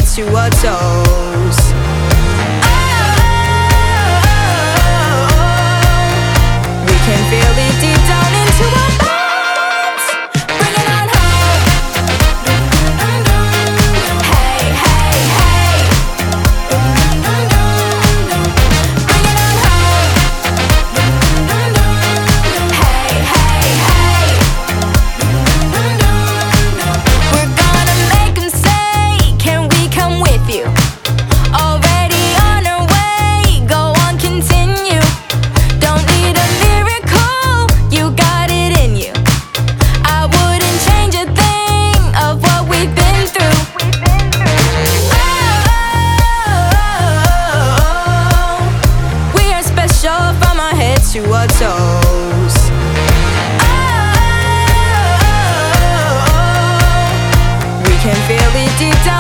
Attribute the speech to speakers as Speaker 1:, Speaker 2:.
Speaker 1: to our toes. We can feel it deep down into our bones. Bring it on home. Hey, hey, hey. Bring it on home. Hey, hey, hey. We're gonna make 'em say, can we come with you? Already on our way, go on, continue. Don't need a miracle, you got it in you. I wouldn't change a thing of what we've been through. Oh, we are special from our heads to our toes. Oh, we can feel it deep down